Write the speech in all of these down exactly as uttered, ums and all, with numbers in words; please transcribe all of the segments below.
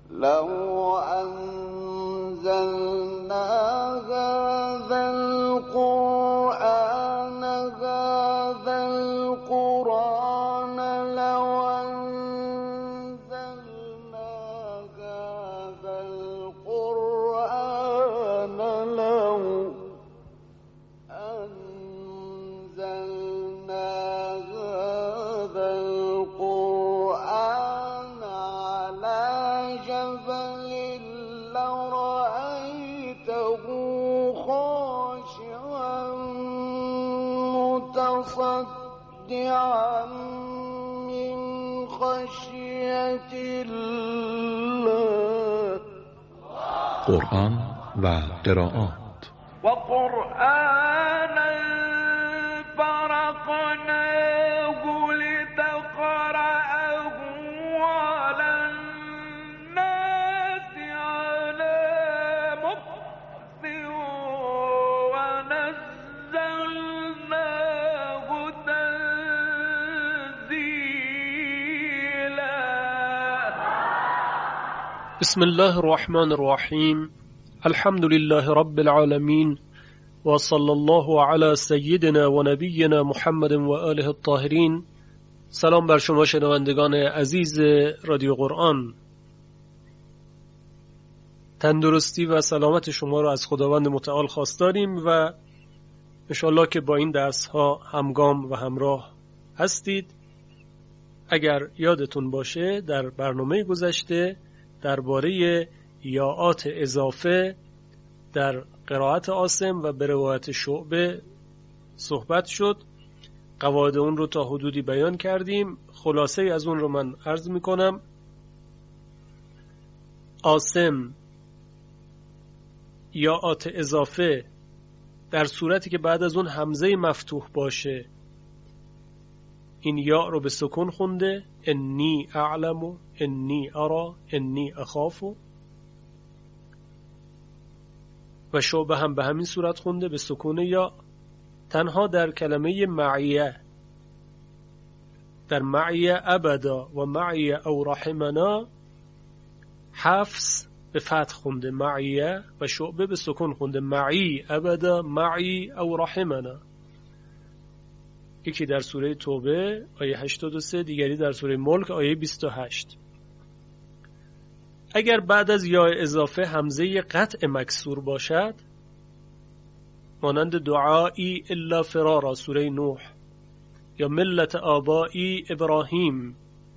لو أنزلنا هذا القرآن هذا القرآن لو أنزلنا هذا القرآن لو أنزلنا هذا القرآن على جبل لرأيته خاشعا متصدعا من خشية الله. قرآن و قرائات. وقرآنا فرقناه لتقرأه على الناس على مكث ونزلناه تنزيلا. بسم الله الرحمن الرحیم. الحمد لله رب العالمین و صلی الله علی سیدنا و نبینا محمد و آله الطاهرین. سلام بر شما شنوندگان عزیز رادیو قرآن. تندرستی و سلامت شما را از خداوند متعال خواستاریم و انشاءالله که با این درس ها همگام و همراه هستید. اگر یادتون باشه در برنامه گذشته درباره یاءات اضافه در قرائت عاصم و به روایت شعبه صحبت شد. قواعد اون رو تا حدودی بیان کردیم. خلاصه از اون رو من عرض میکنم. عاصم یاءات اضافه در صورتی که بعد از اون همزه مفتوح باشه این یا رو به سکون خونده. انی اعلم، انی ارا، انی اخاف. و شعبه هم به همین صورت خونده به سکون یا. تنها در کلمه معیه، در معیه ابدا و معیه او رحمنا، حفص به فتح خونده معیه و شعبه به سکون خونده معی ابدا معی او رحمنا. یکی در سوره توبه آیه هشتاد و سه، دیگری در سوره ملک آیه بیست و هشت. اگر بعد از یا اضافه همزه قطع مکسور باشد، مانند دعایی الا فرارا سوره نوح یا ملت آبایی ابراهیم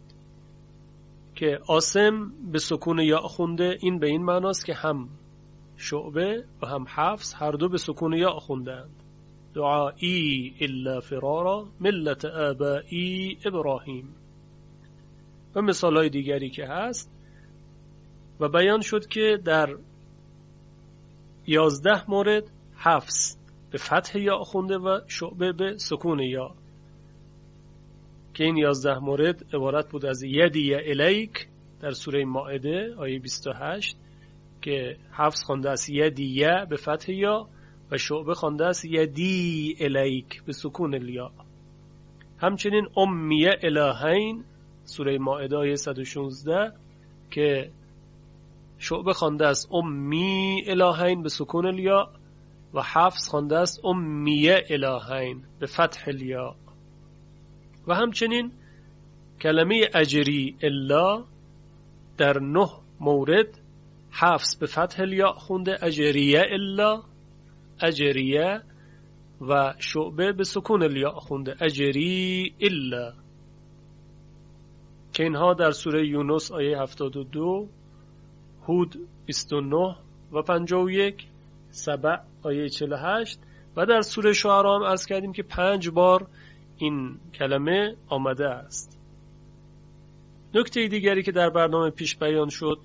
که عاصم به سکون یا خونده، این به این معناست که هم شعبه و هم حفص هر دو به سکون یا خوندند. دعایی الا فرارا ملت آبایی ابراهیم و مثال های دیگری که هست. و بیان شد که در یازده مورد حفص به فتح یا خونده و شعبه به سکون یا، که این یازده مورد عبارت بود از یدی الیک در سوره مائده آیه بیست و هشت که حفص خوانده است یدی به فتح یا و شعبه خوانده است یدی الیک به سکون الیا. همچنین امیه الهین سوره مائده آیه صد و شانزده که شعبه خوانده است امی الهین به سکون الیا و حفص خوانده است امیه الهین به فتح الیا. و همچنین کلمه اجری الا در نه مورد حفص به فتح الیا خونده اجریه الا اجریه و شعبه به سکون الیا خونده اجری الا، که اینها در سوره یونس آیه هفتاد و دو، هود بیست و نه و پنجاه و یک، سبع آیه چهل و هشت و در سوره شعراء هم عرض کردیم که پنج بار این کلمه آمده است. نکته دیگری که در برنامه پیش بیان شد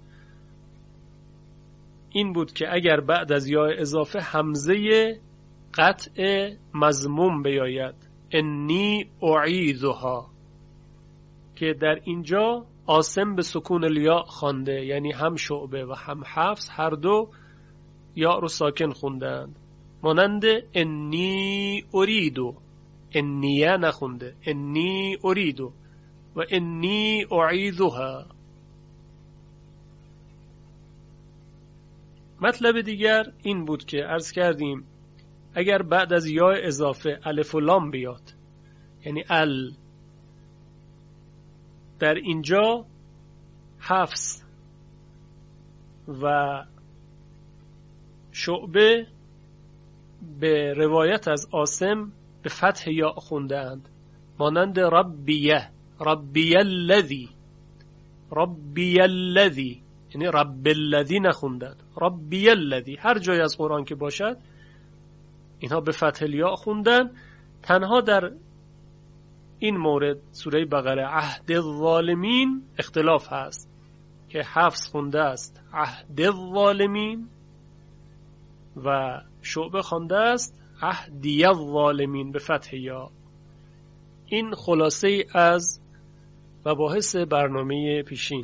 این بود که اگر بعد از یا اضافه همزه قطع مضموم بیاید انی اعیذها، که در اینجا عاصم به سکون الیا خوانده، یعنی هم شعبه و هم حفص هر دو یا رو ساکن خوندند، مانند انی اریدو، انیه نخونده، انی اریدو و انی اعیذها. مطلب دیگر این بود که عرض کردیم اگر بعد از یا اضافه الف و لام بیاد، یعنی ال، در اینجا حفص و شعبه به روایت از عاصم به فتح یا خوندند، مانند ربیه، ربی الذی، ربی الذی، یعنی رب الذی نخوندند، ربی الذی. هر جای از قرآن که باشد اینها به فتح یا خوندن. تنها در این مورد سوره بقره عهد الظالمین اختلاف هست که حفص خونده است عهد الظالمین و شعبه خونده است عهدی الظالمین به فتح یا. این خلاصه از مباحث برنامه پیشین.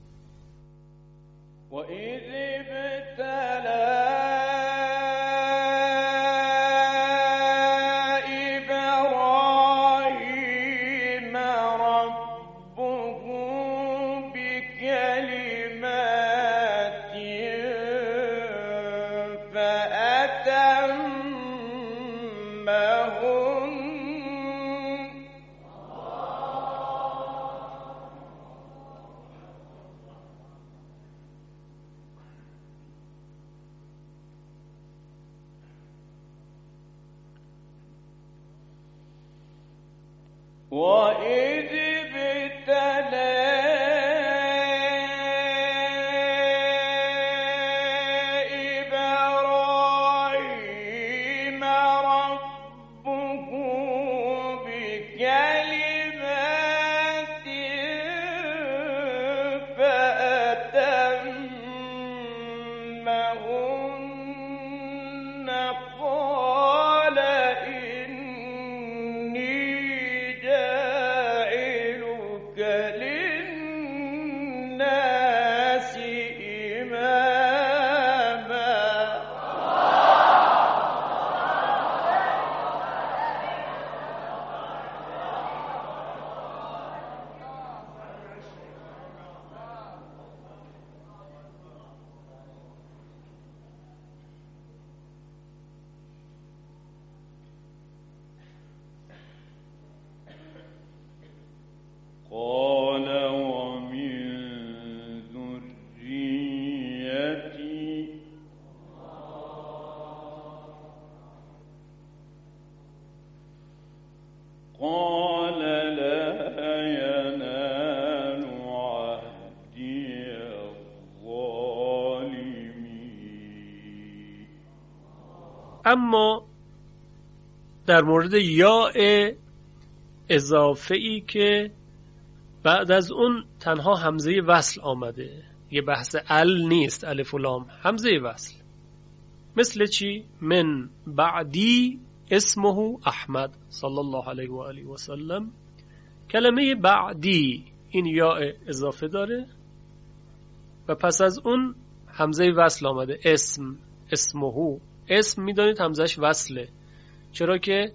و اذ ابتلا وَإِذِ ابْتَلَى إِبْرَاهِيمَ رَبُّهُ بِكَلِمَاتٍ فَأَتَمَّهُنَّ قَالَ قال ومن ذريتي قال لا ينال عهدي الظالمين. اما در مورد یا اضافه ای که بعد از اون تنها همزه وصل آمده، یه بحث ال نیست، الف و لام، همزه وصل. مثل چی؟ من بعدی اسمه احمد صلی الله علیه و آله و سلم. کلمه بعدی این یا اضافه داره و پس از اون همزه وصل آمده، اسم، اسمه. اسم میدانید همزهش وصله، چرا که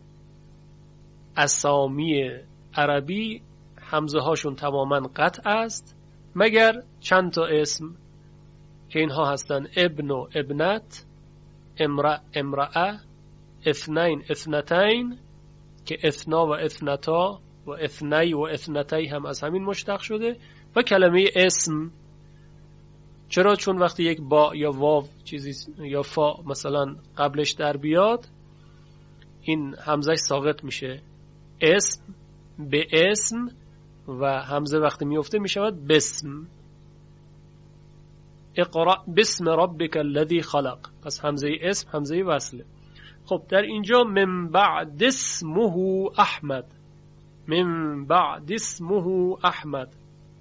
اسامی عربی همزه هاشون تماما قطع است مگر چند تا اسم که اینها هستن ابن و ابنت، امرأ امرأه، اثنین اثنتین که اثنا و اثنتا و اثنی و اثنتی هم از همین مشتق شده، و کلمه اسم. چرا؟ چون وقتی یک با یا واو چیزی یا فا مثلا قبلش در بیاد این همزه ساقط میشه، اسم به اسم، و همزه وقتی میفته میشود بسم. اقرأ بسم ربک الذی خلق. پس همزه اسم همزه وصله. خب در اینجا من بعد اسمه احمد، من بعد اسمه احمد،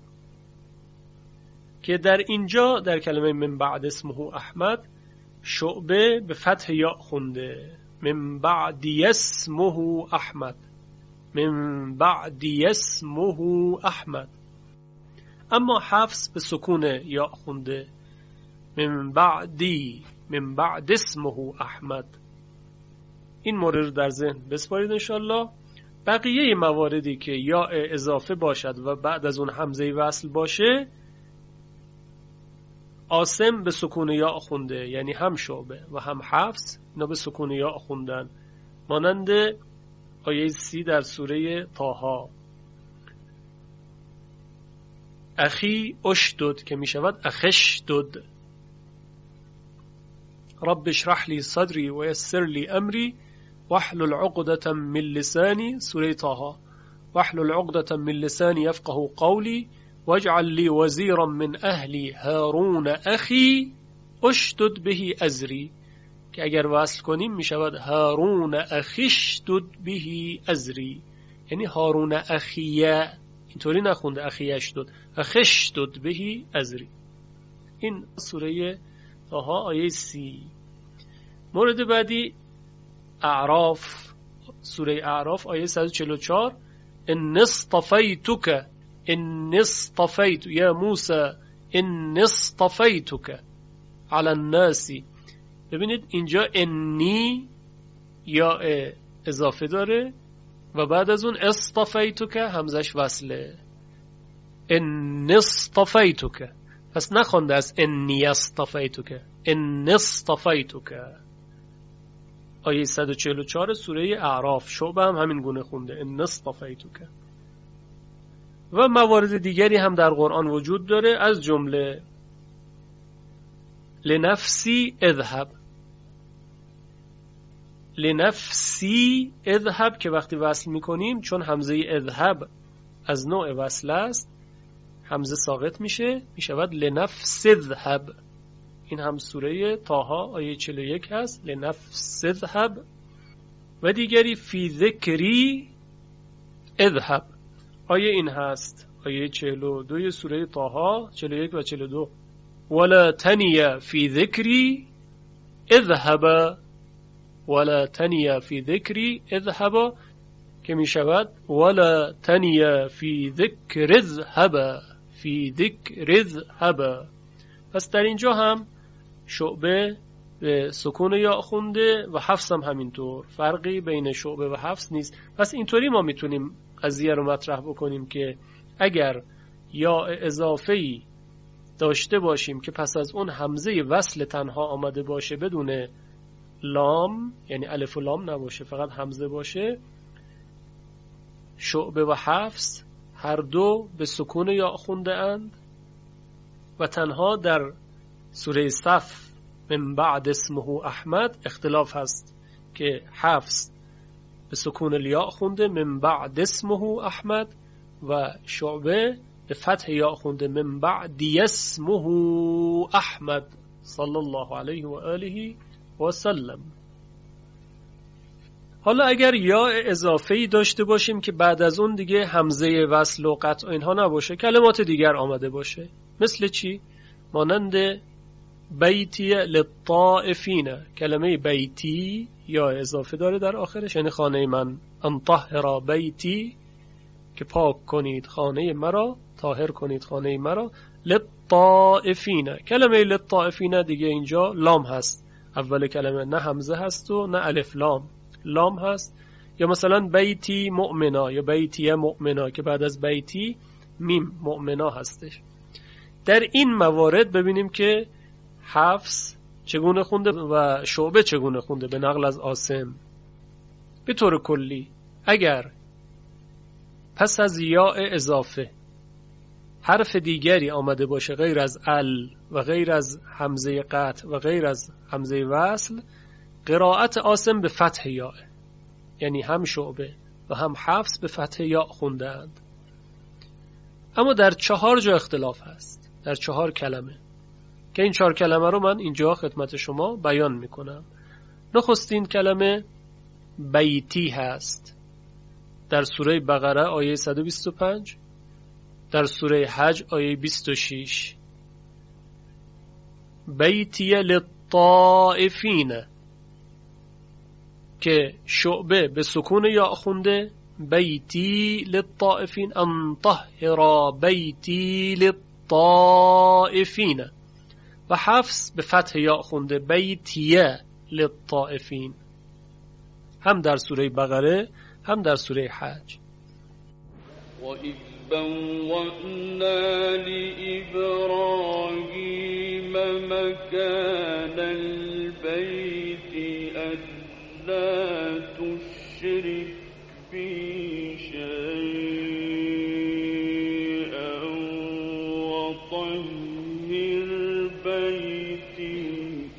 که در اینجا در کلمه من بعد اسمه احمد شعبه به فتح یا خونده، من بعد اسمه احمد، من بعد اسمه احمد. اما حفص به سکون یا خونده، من بعدی، من بعد اسمه احمد. این مورد رو در ذهن بسپارید انشالله. بقیه مواردی که یا اضافه باشد و بعد از اون همزه وصل باشه عاصم به سکون یا خونده، یعنی هم شعبه و هم حفص اینا به سکون یا خوندن، مانند آیه سی در سوره طه. اخی اشدد که می شود اخشدد. رب اشرح لی صدری و یسر لی امری واحلل عقدة من لسانی، سوره طه. واحلل عقدة من لسانی یفقه قولی واجعل لی وزیرا من اهلی هارون اخی اشدد به ازری، که اگر وصل کنیم می شود هارون اخشدد به ازری، یعنی هارون اخیه، اینطوری نخونده اخیش داد، اخشدد به ازری. این سوره طه آیه سی. مورد بعدی اعراف، سوره اعراف آیه صد و چهل و چهار. ان اصطفیتک ان اصطفیت یا موسی ان اصطفیتک علی الناس. ببینید اینجا انی یا اضافه داره و بعد از اون اصطفیتک همزش وصله. ان اصطفیتک، پس نخونده از انی اصطفیتک، ان اصطفیتک. آیه صد و چهل و چهار سوره اعراف، شعبه هم همین گونه خونده ان اصطفیتک. و موارد دیگری هم در قرآن وجود داره، از جمله لنفسی اذهب. لنفسی اذهب که وقتی وصل میکنیم چون همزه اذهب از نوع وصل است همزه ساقط میشه، میشود لنفس اذهب. این هم سوره طه آیه چهل و یک هست، لنفس اذهب. و دیگری فی ذکری اذهب، آیه این هست آیه چهل و دو سوره طه، چهل و یک و چهل و دو. ولا تنیا فی ذکری اذهب، ولا تنیا فی ذکری اذهب که می شود ولا تنیا فی ذکر اذهب، فی ذکر اذهب. پس در اینجا هم شعبه به سکون یا خونده و حفص هم همینطور، فرقی بین شعبه و حفص نیست. پس اینطوری ما میتونیم قضیه رو مطرح بکنیم که اگر یا اضافه‌ای داشته باشیم که پس از اون همزه وصل تنها آمده باشه بدون لام، یعنی الف و لام نباشه فقط همزه باشه، شعبه و حفص هر دو به سکون یا خونده اند و تنها در سوره صف من بعد اسمه احمد اختلاف هست که حفص به سکون الیا خونده من بعد اسمه احمد و شعبه به فتح یا خونده من بعد اسمه احمد صلی الله علیه و آله و سلم. حالا اگر یا اضافه‌ای داشته باشیم که بعد از اون دیگه همزه وصل و قطع و اینها نباشه، کلمات دیگر آمده باشه، مثل چی؟ مانند بیتی للطائفین، کلمه بیتی یا اضافه داره در آخرش، یعنی خانه من، ان طهر بیتی که پاک کنید خانه مرا، طاهر کنید خانه مرا. للطائفین، کلمه للطائفین دیگه اینجا لام هست، اول کلمه نه همزه هست و نه الف لام، لام هست. یا مثلا بیتی مؤمنا یا بیتی مؤمنا که بعد از بیتی میم مؤمنا هستش. در این موارد ببینیم که حفص چگونه خونده و شعبه چگونه خونده به نقل از عاصم. به طور کلی اگر پس از یا اضافه حرف دیگری آمده باشه غیر از ال و غیر از همزه قطع و غیر از همزه وصل، قرائت عاصم به فتح یا، یعنی هم شعبه و هم حفص به فتح یا خوندند. اما در چهار جا اختلاف هست، در چهار کلمه که این چهار کلمه رو من اینجا خدمت شما بیان میکنم. نخستین کلمه بیتی هست در سوره بقره آیه صد و بیست و پنج، در سوره حج آیه بیست و شش. بیتی للطائفین که شعبه به سکون یا خونده، بیتی للطائفین ان طهر بیتی للطائفین، و حفص به فتح یا خونده بیتیه للطائفین، هم در سوره بقره هم در سوره حج. وَإِذْ بَوَّأْنَا لِإِبْرَاهِيمَ مكان البيت ألا تشرك بي شيئا وطهر بيتي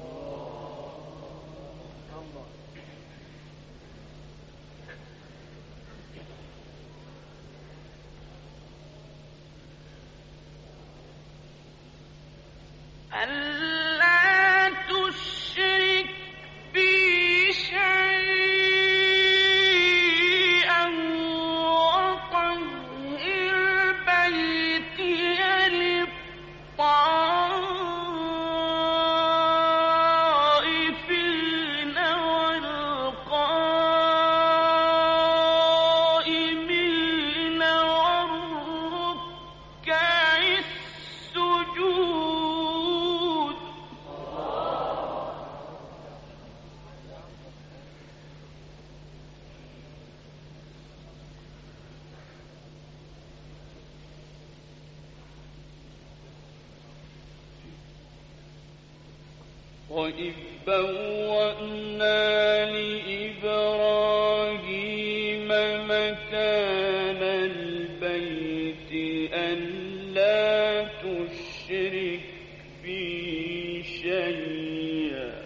ألا تشرك بي شيئا وطهر بيتي للطائفين والقائمين والركع السجود. وإذ بوأنا لإبراهيم مكان البيت ألا تشرك بي شيئا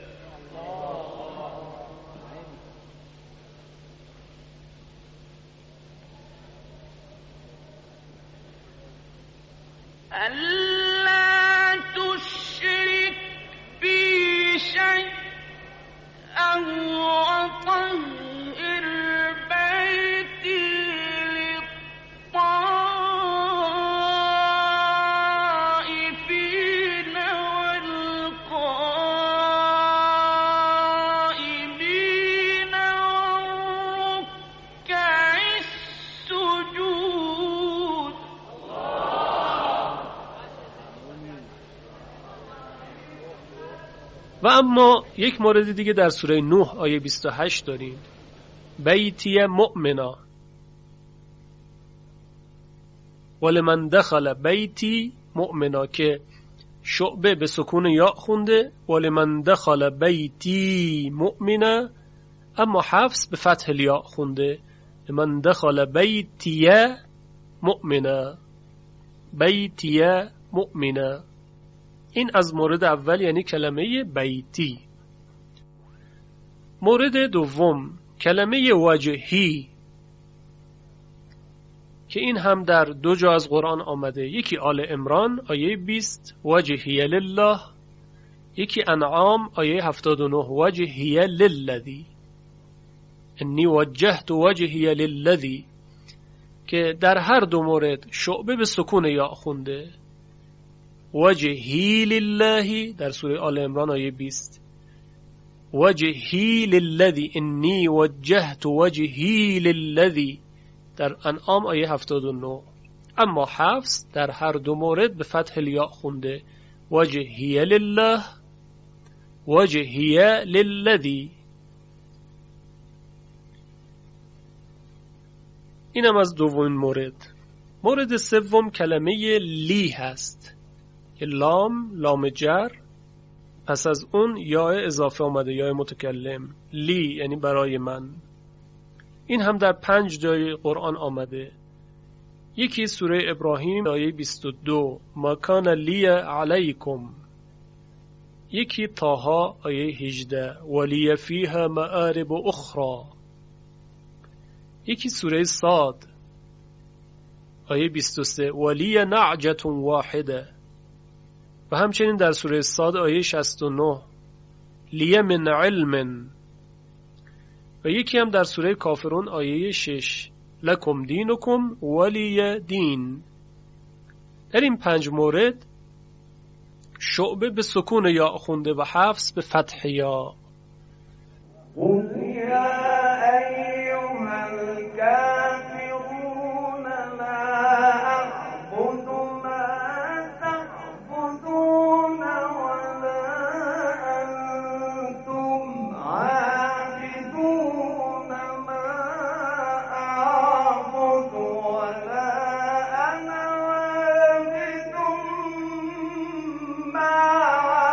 ألا تشرك بي شيئا وطهر بيتي للطائفين والقائمين والركع السجود. و اما یک مورد دیگه در سوره نوح آیه بیست و هشت داریم، بیتی مؤمنا ولمن دخل بیتی مؤمنا، که شعبه به سکون یا خونده ولمن دخل بیتی مؤمنا، اما حفص به فتح الیا خونده لمن دخل بیتی مؤمنا بیتی مؤمنا. این از مورد اول یعنی کلمه بیتی. مورد دوم کلمه وجهی که این هم در دو جا از قرآن آمده، یکی آل عمران آیه بیست وجهی لله، یکی انعام آیه هفتاد و نه وجهی للذی انی وجهت وجهی للذی، که در هر دو مورد شعبه به سکون یا خونده وجهی لله در سوره آل عمران آیه بیست، وجهی للذی انی وجهت وجهی للذی در انعام آیه هفتاد و نه. اما حفص در هر دو مورد به فتح الیا خونده وجهی لله وجهی للذی. اینم از دومین مورد. مورد سوم کلمه لی هست که لام لام جر، پس از اون یا اضافه آمده، یا متکلم، لی یعنی برای من. این هم در پنج جای قرآن آمده، یکی سوره ابراهیم آیه بیست و دو ما کان لی علیکم، یکی طه آیه هجده ولی فیها مآرب اخرى، یکی سوره صاد آیه بیست و سه ولی نعجة واحده، و همچنین در سوره صاد آیه شصت و نه لی من علم، و یکی هم در سوره کافرون آیه شش لکم دینکم ولی دین. در این پنج مورد شعبه به سکون یا خونده و حفص به فتح یا. قل یا ایها الکافرون لا اعبد ما تعبدون ولا انتم عابدون ما اعبد ولا انا عابد ما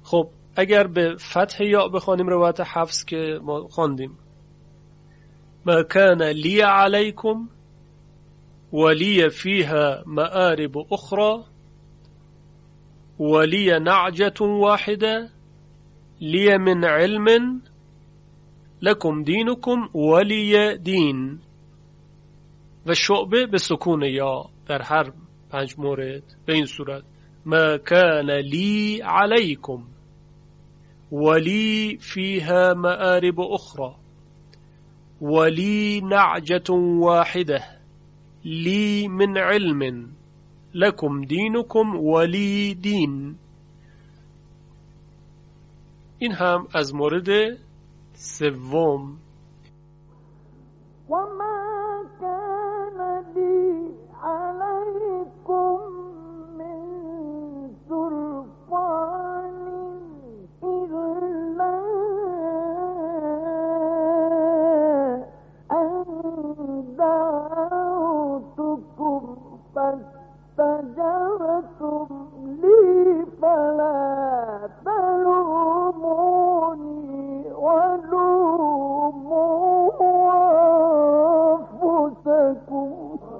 خب اگر به فتح یا بخوانیم روایت حفص که ما خواندیم، ما كان لی علیکم ولی فیها مآرب اخرى ولی نعجة واحده لی من علم لکم دینکم ولی دین. و شعبه به سکون یا در هر پنج مورد به این صورت: ما كان لی علیکم ولی فیها مآرب اخرى ولی نعجة واحده لی من علم لکم دینکم ولی دین. این هم از مورد سوم. وما كان لي عليكم من سلطان إلا أن دعوتكم فاستجبتم لي فلا تلوموني ولوموا أنفسكم.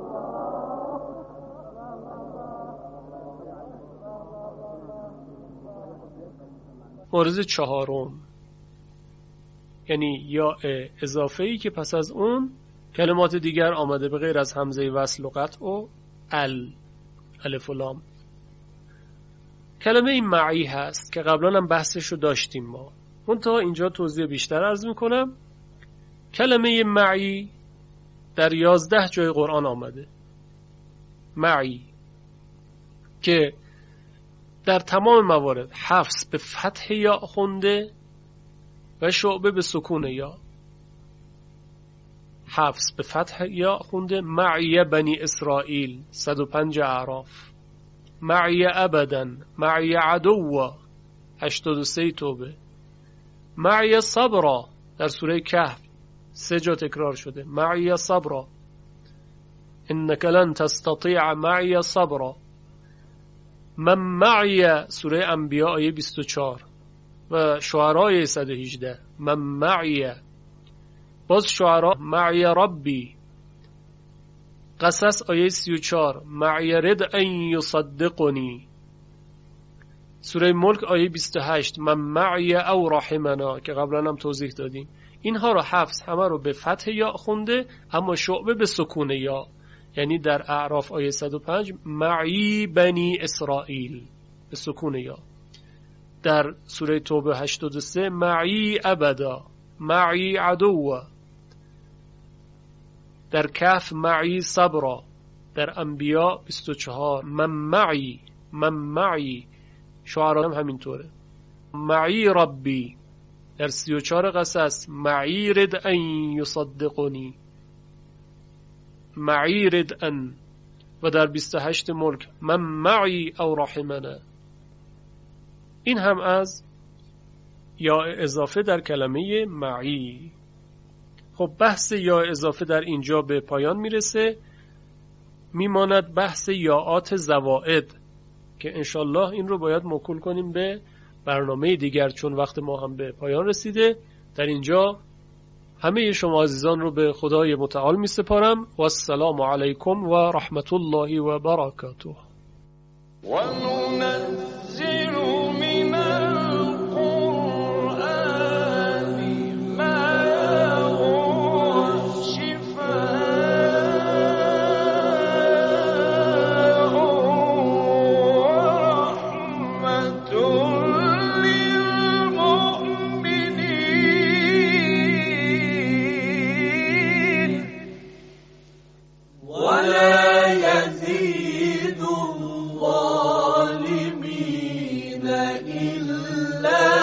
مورد چهارم، یعنی یا اضافه‌ای که پس از اون کلمات دیگر آمده به غیر از همزه وصل و قطع و ال الف و لام. کلمه این معی هست که قبلا هم بحثش رو داشتیم ما، منتها اینجا توضیح بیشتر عرض میکنم. کلمه معی در یازده جای قرآن آمده، معی، که در تمام موارد حفص به فتح یا خونده و شعبه به سکون یا. حفص به فتح یا خونده: معی بنی اسرائیل صد و پنج اعراف، معی ابدا، معی عدو هشتاد و سه توبه، معی صبرا در سوره کهف سه جا تکرار شده، معی صبرا انک لن تستطیع معی صبرا. من معی سوره انبیاء آیه بیست و چهار و شعراء صد و هجده، من معی. باز شعراء معی ربی. قصص آیه سی و چهار، معی رد ان یصدقنی. سوره ملک آیه بیست و هشت، من معی او رحمنا که قبلا هم توضیح دادیم. اینها رو حفص همه رو به فتح یا خونده، اما شعبه به سکون یا. یعنی در اعراف آیه صد و پنج معی بنی اسرائیل به سکون یا. در سوره توبه هشتاد و سه معی ابدا، معی عدو. در کهف معی صبرا. در انبیاء بیست و چهار من معی، من معی. شعراء هم همینطوره، معی ربی. در سی و چهار قصص معی رد ان یصدقنی، معی رد ان. و در بیست و هشت ملک من معی او رحمنا. این هم از یا اضافه در کلمه معی. خب بحث یا اضافه در اینجا به پایان میرسه. میماند بحث یاعات زوائد که انشالله این رو باید موکول کنیم به برنامه دیگر، چون وقت ما هم به پایان رسیده. در اینجا همه شما عزیزان رو به خدای متعال می سپارم و السلام علیکم و رحمت الله و برکاته. وننزل من القرآن ما هو شفاء ورحمة للمؤمنين ولا يزيد الظالمين إلا